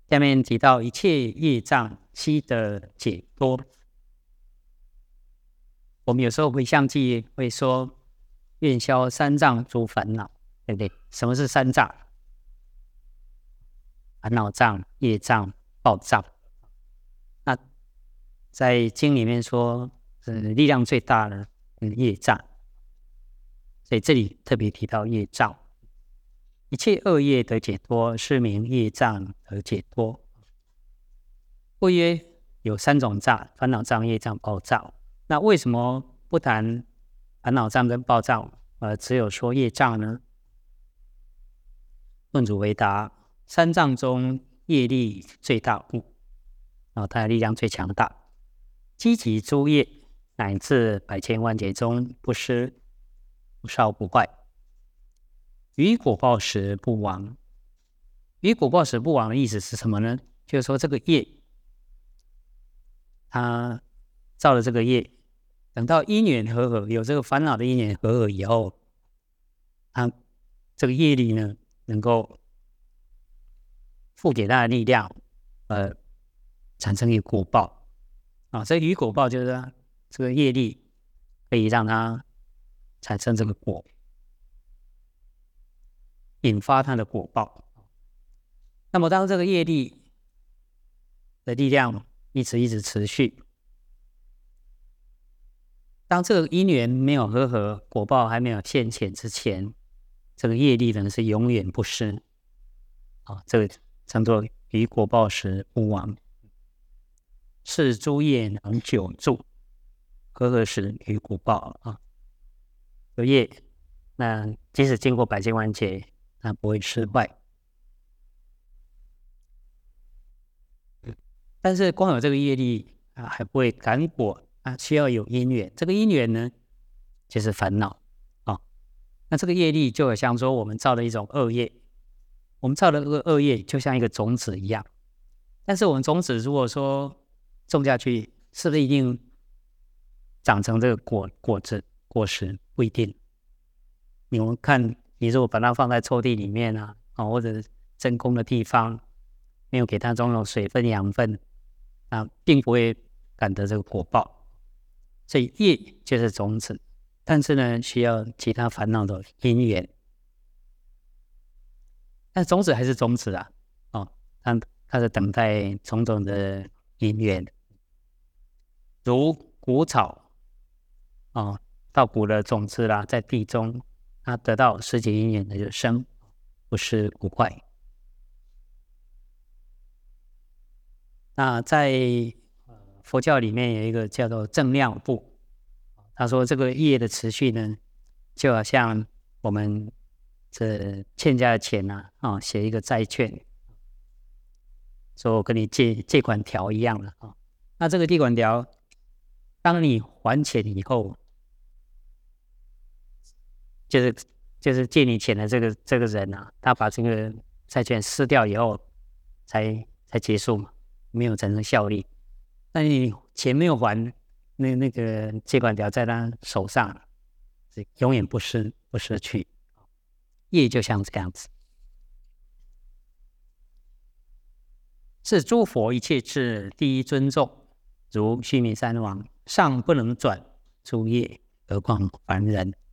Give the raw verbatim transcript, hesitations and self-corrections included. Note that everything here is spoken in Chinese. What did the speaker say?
下面提到一切业障悉得解脱。我们有时候回向偈会说愿消三障诸烦恼，对不对？什么是三障？烦恼障、业障、报障。那在经里面说，呃，力量最大的是业障，所以这里特别提到业障。一切恶业得解脱，是名业障得解脱。故曰有三种障：烦恼障、业障、报障。那为什么不谈烦恼障跟报障，呃，只有说业障呢？论主回答：三障中业力最大故，啊，它的力量最强大，积集诸业，乃至百千万劫中不失不少不坏，于果报时不亡。于果报时不亡的意思是什么呢？就是说这个业，它造了这个业，等到因缘和合，有这个烦恼的因缘和合以后，它这个业力呢，能够赋给它的力量，呃，产生一个果报啊。所以于果报就是说这个业力可以让它产生这个果，引发它的果报。那么当这个业力的力量一直一直持续，当这个因缘没有和合，果报还没有现前之前，这个业力呢是永远不失啊，这个称作于果报时不亡。是诸业能久住，和合时于果报啊。有业，那即使经过百千万劫，它不会失败。但是光有这个业力啊，还不会感果啊，需要有因缘。这个因缘呢，就是烦恼啊。那这个业力就好像说，我们造的一种恶业，我们造的恶恶业就像一个种子一样。但是我们种子如果说种下去，是不是一定长成这个果果子果实？不一定。你们看，你如果把它放在抽屉里面啊，啊或者真空的地方，没有给它种种水分养分，啊，并不会感得这个果报。所以业就是种子，但是呢，需要其他烦恼的因缘。但种子还是种子啊，哦，它它是等待种种的因缘。如谷草，哦，稻谷的种子啦，在地中，它得到时节因缘的就生，不是不坏。那在佛教里面有一个叫做正量部，他说这个业的持续呢，就好像我们这欠家的钱啊，啊，写一个债券，说我跟你借借款条一样的啊。那这个借款条，当你还钱以后，就是就是借你钱的这个这个人啊，他把这个债券撕掉以后，才才结束嘛，没有产生效力。那你钱没有还，那那个借款条在他手上，永远不失不失去。业就像这样子，是诸佛一切智第一尊重，如须弥山王，尚不能转诸业，何况凡人。